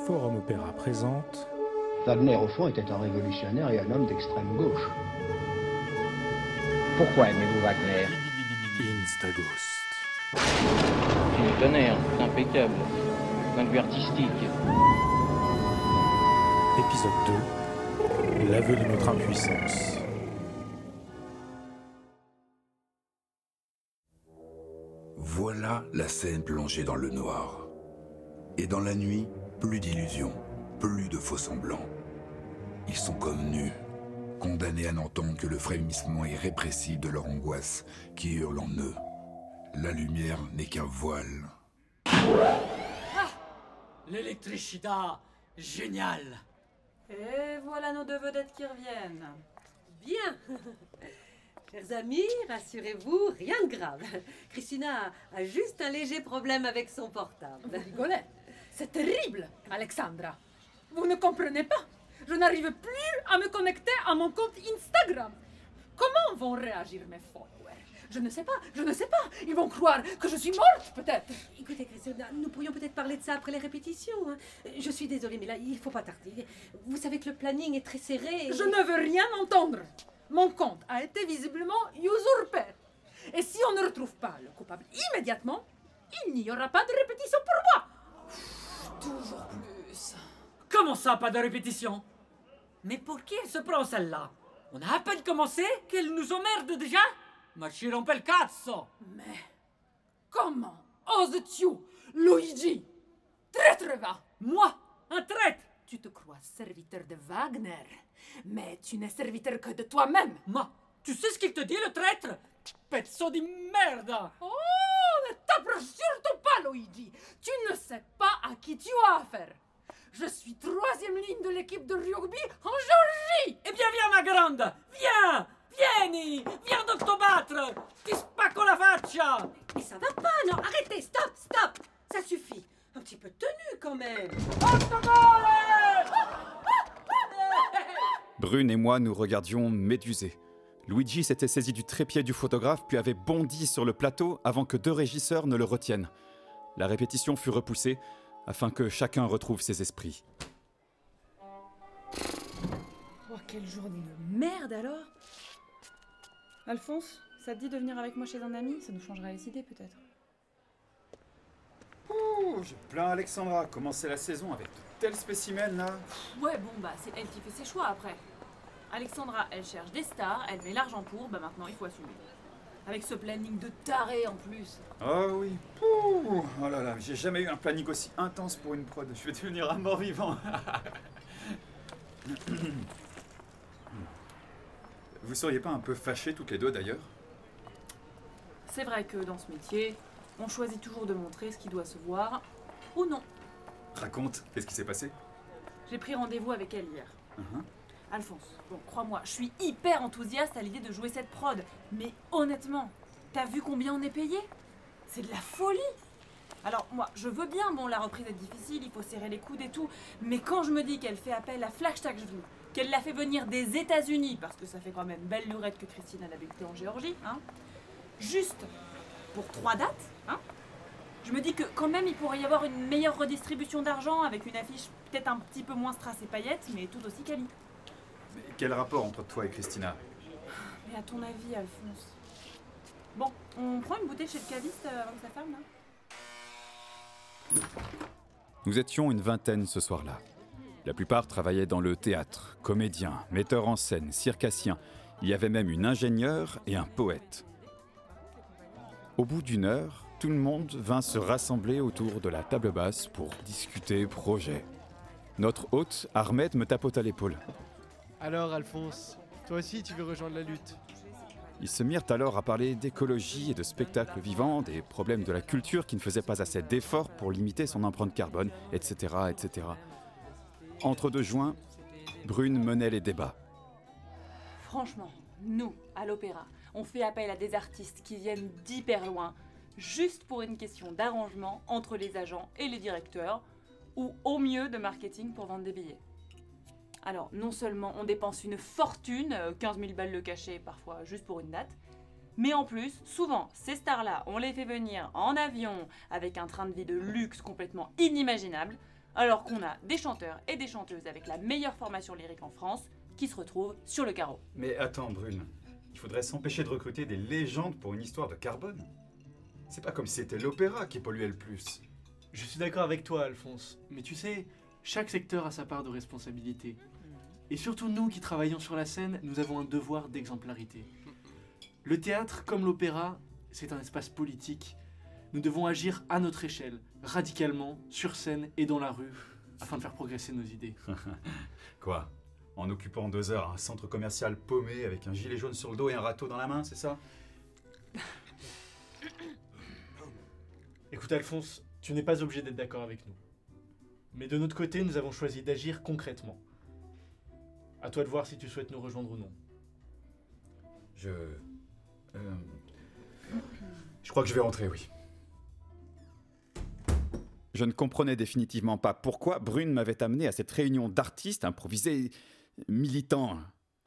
Forum Opéra présente... Wagner, au fond, était un révolutionnaire et un homme d'extrême gauche. Pourquoi aimez-vous Wagner? Instaghost. Le tonnerre, c'est impeccable. Point de vue artistique. Épisode 2. L'aveu de notre impuissance. Voilà la scène plongée dans le noir. Et dans la nuit, plus d'illusions, plus de faux-semblants. Ils sont comme nus, condamnés à n'entendre que le frémissement irrépressible de leur angoisse qui hurle en eux. La lumière n'est qu'un voile. Ah, l'électricité, génial. Et voilà nos deux vedettes qui reviennent. Bien. Chers amis, rassurez-vous, rien de grave. Christina a juste un léger problème avec son portable. Vous rigolez? C'est terrible, Alexandra. Vous ne comprenez pas. Je n'arrive plus à me connecter à mon compte Instagram. Comment vont réagir mes followers? Je ne sais pas. Ils vont croire que je suis morte, peut-être. Écoutez, Christina, nous pourrions peut-être parler de ça après les répétitions. Hein. Je suis désolée, mais là, il ne faut pas tarder. Vous savez que le planning est très serré. Je ne veux rien entendre. Mon compte a été visiblement usurpé. Et si on ne retrouve pas le coupable immédiatement, il n'y aura pas de répétition pour moi. Toujours plus. Comment ça, pas de répétition? Mais pour qui elle se prend celle-là? On a à peine commencé qu'elle nous emmerde déjà? Ma ci rompe il cazzo! Mais comment oses-tu, Luigi? Traître va! Moi? Un traître? Tu te crois serviteur de Wagner, mais tu n'es serviteur que de toi-même. Ma, tu sais ce qu'il te dit, le traître? Pezzo di merda! Oh, ne t'approche surtout pas, Luigi. Tu ne sais pas à qui tu as affaire. Je suis troisième ligne de l'équipe de rugby en Géorgie. Eh bien, viens, ma grande! Viens! Vieni! Viens donc te battre! Ti spacco la faccia! Mais ça va pas, non? Arrêtez, stop! Ça suffit. Un petit peu de tenue, quand même. Brune et moi nous regardions médusés. Luigi s'était saisi du trépied du photographe puis avait bondi sur le plateau avant que deux régisseurs ne le retiennent. La répétition fut repoussée afin que chacun retrouve ses esprits. Oh, quel jour de merde alors! Alphonse, ça te dit de venir avec moi chez un ami? Ça nous changera les idées peut-être. Ouh, je plains Alexandra. Commencer la saison avec de tels spécimens là. Ouais, bon bah c'est elle qui fait ses choix après. Alexandra, elle cherche des stars, elle met l'argent pour, bah maintenant il faut assumer. Avec ce planning de taré en plus. Oh oui. Ouh, oh là là, j'ai jamais eu un planning aussi intense pour une prod. Je vais devenir un mort-vivant. Vous seriez pas un peu fâchés toutes les deux d'ailleurs? C'est vrai que dans ce métier, on choisit toujours de montrer ce qui doit se voir, ou non. Raconte, qu'est-ce qui s'est passé? J'ai pris rendez-vous avec elle hier. Alphonse, bon, crois-moi, je suis hyper enthousiaste à l'idée de jouer cette prod. Mais honnêtement, t'as vu combien on est payé? C'est de la folie! Alors moi, je veux bien, bon, la reprise est difficile, il faut serrer les coudes et tout, mais quand je me dis qu'elle fait appel à Flagstagevli, qu'elle l'a fait venir des États-Unis, parce que ça fait quand même belle lurette que Christine a d'habiter en Géorgie, hein, juste pour 3 dates, hein, je me dis que quand même il pourrait y avoir une meilleure redistribution d'argent avec une affiche peut-être un petit peu moins strass et paillettes, mais tout aussi quali. Mais quel rapport entre toi et Christina? Mais à ton avis, Alphonse? Bon, on prend une bouteille chez le caviste avant que ça ferme, là? Nous étions une vingtaine ce soir-là. La plupart travaillaient dans le théâtre, comédiens, metteurs en scène, circassiens. Il y avait même une ingénieure et un poète. Au bout d'une heure, tout le monde vint se rassembler autour de la table basse pour discuter projet. Notre hôte, Ahmed, me tapote à l'épaule. Alors, Alphonse, toi aussi tu veux rejoindre la lutte? Ils se mirent alors à parler d'écologie et de spectacles vivants, des problèmes de la culture qui ne faisaient pas assez d'efforts pour limiter son empreinte carbone, etc., etc. Entre deux joints, Brune menait les débats. Franchement, nous, à l'opéra, on fait appel à des artistes qui viennent d'hyper loin, juste pour une question d'arrangement entre les agents et les directeurs, ou au mieux de marketing pour vendre des billets. Alors, non seulement on dépense une fortune, 15 000 balles le cachet parfois juste pour une date, mais en plus, souvent, ces stars-là, on les fait venir en avion avec un train de vie de luxe complètement inimaginable, Alors qu'on a des chanteurs et des chanteuses avec la meilleure formation lyrique en France qui se retrouvent sur le carreau. Mais attends, Brune, il faudrait s'empêcher de recruter des légendes pour une histoire de carbone. C'est pas comme si c'était l'opéra qui polluait le plus. Je suis d'accord avec toi, Alphonse. Mais tu sais, chaque secteur a sa part de responsabilité. Et surtout nous qui travaillons sur la scène, nous avons un devoir d'exemplarité. Le théâtre, comme l'opéra, c'est un espace politique. Nous devons agir à notre échelle, radicalement, sur scène et dans la rue, afin de faire progresser nos idées. Quoi? En occupant 2 heures un centre commercial paumé avec un gilet jaune sur le dos et un râteau dans la main, c'est ça? Écoute Alphonse, tu n'es pas obligé d'être d'accord avec nous. Mais de notre côté, nous avons choisi d'agir concrètement. À toi de voir si tu souhaites nous rejoindre ou non. Je crois que je vais rentrer, oui. Je ne comprenais définitivement pas pourquoi Brune m'avait amené à cette réunion d'artistes improvisés militants.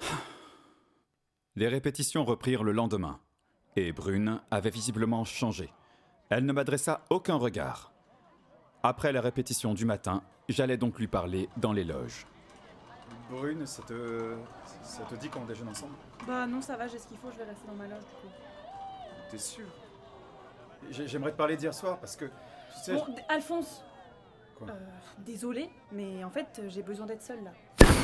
Les répétitions reprirent le lendemain, et Brune avait visiblement changé. Elle ne m'adressa aucun regard. Après la répétition du matin, j'allais donc lui parler dans les loges. Brune, ça te dit qu'on déjeune ensemble? Bah non, ça va, j'ai ce qu'il faut, je vais rester dans ma loge du coup. T'es sûr? J'aimerais te parler d'hier soir parce que, tu sais... Bon, Alphonse. Quoi? Désolée, mais en fait, j'ai besoin d'être seule là.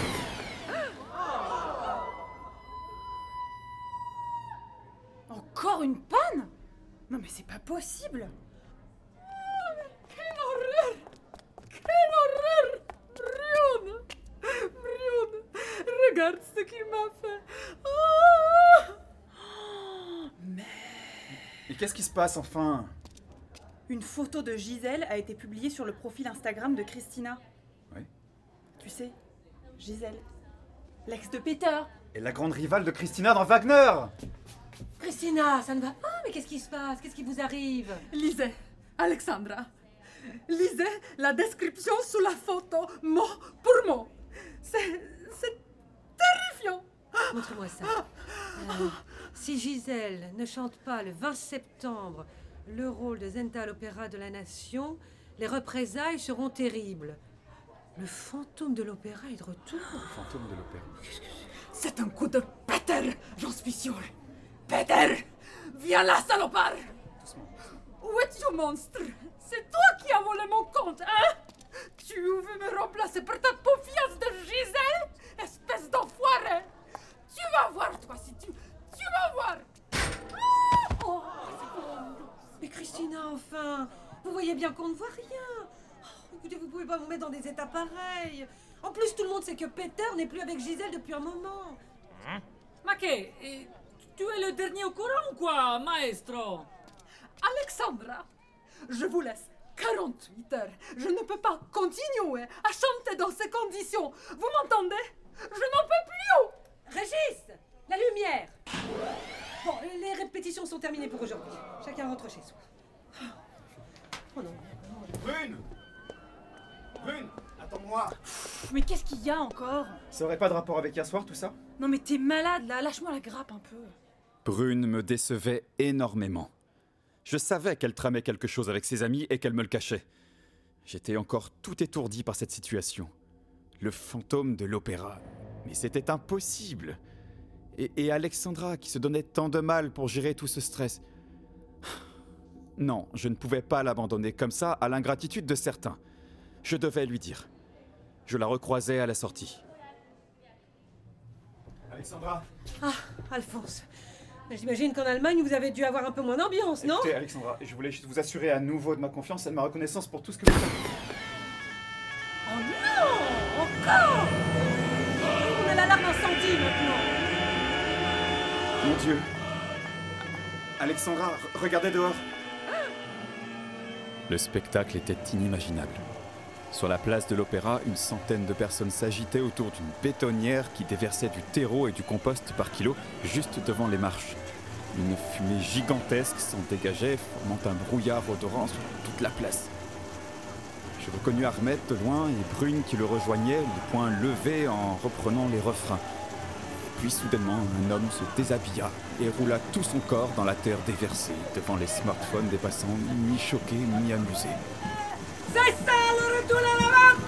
Encore une panne? Non mais c'est pas possible. Quelle horreur! Quelle horreur! Brune, regarde ce qu'il m'a fait. Et qu'est-ce qui se passe enfin? Une photo de Gisèle a été publiée sur le profil Instagram de Christina. Oui. Tu sais, Gisèle, l'ex de Peter. Et la grande rivale de Christina dans Wagner! Christina, ça ne va pas, mais qu'est-ce qui se passe? Qu'est-ce qui vous arrive? Lisez, Alexandra. Lisez la description sous la photo, mot pour mot. C'est terrifiant. Montre-moi ça. Si Gisèle ne chante pas le 20 septembre le rôle de Zenta à l'Opéra de la Nation, les représailles seront terribles. Le fantôme de l'opéra est de retour. Le fantôme de l'opéra. C'est un coup de Peter, j'en suis sûre. Peter, viens là, salopard. Doucement. Où es-tu, monstre? C'est toi qui as volé mon compte, hein? Tu veux me remplacer par ta paufiasse de Gisèle? Espèce d'enfoiré! Tu vas voir, toi, si tu vas voir! Oh, mais Christina, enfin, vous voyez bien qu'on ne voit rien. Oh, écoutez, vous pouvez pas vous mettre dans des états pareils. En plus, tout le monde sait que Peter n'est plus avec Gisèle depuis un moment. Maquet, tu es le dernier au courant ou quoi, maestro? Alexandra, je vous laisse 48 heures. Je ne peux pas continuer à chanter dans ces conditions. Vous m'entendez? Je n'en peux plus! Régis, la lumière. Bon, les répétitions sont terminées pour aujourd'hui. Chacun rentre chez soi. Oh non. Brune! Brune, attends-moi! Mais qu'est-ce qu'il y a encore? Ça aurait pas de rapport avec hier soir, tout ça? Non mais t'es malade là, lâche-moi la grappe un peu. Brune me décevait énormément. Je savais qu'elle tramait quelque chose avec ses amis et qu'elle me le cachait. J'étais encore tout étourdi par cette situation. Le fantôme de l'opéra. Mais c'était impossible. Et Alexandra qui se donnait tant de mal pour gérer tout ce stress. Non, je ne pouvais pas l'abandonner comme ça à l'ingratitude de certains. Je devais lui dire. Je la recroisais à la sortie. Alexandra! Ah, Alphonse. J'imagine qu'en Allemagne, vous avez dû avoir un peu moins d'ambiance, non? Écoutez, Alexandra, je voulais juste vous assurer à nouveau de ma confiance et de ma reconnaissance pour tout ce que vous faites. Oh non! Encore! On a l'alarme incendie maintenant. Mon Dieu! Alexandra, regardez dehors! Le spectacle était inimaginable. Sur la place de l'Opéra, une centaine de personnes s'agitaient autour d'une bétonnière qui déversait du terreau et du compost par kilo juste devant les marches. Une fumée gigantesque s'en dégageait, formant un brouillard odorant sur toute la place. Je reconnus Ahmed de loin et Brune qui le rejoignait, les poings levés en reprenant les refrains. Puis soudainement, un homme se déshabilla et roula tout son corps dans la terre déversée, devant les smartphones des passants mi-choqués, mi-amusés. C'est ça le retour à la vente!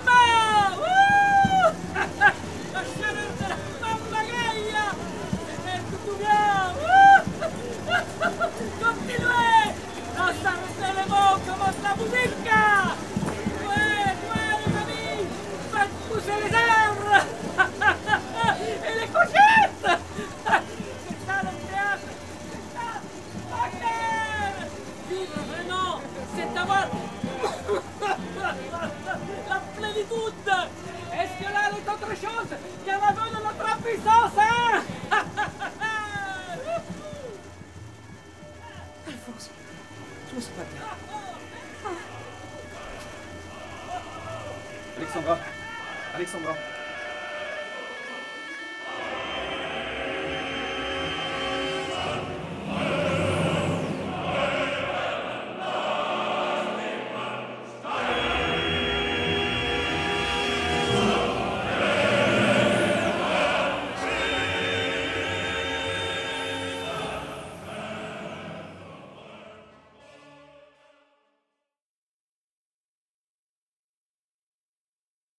Alexandra. Alexandra.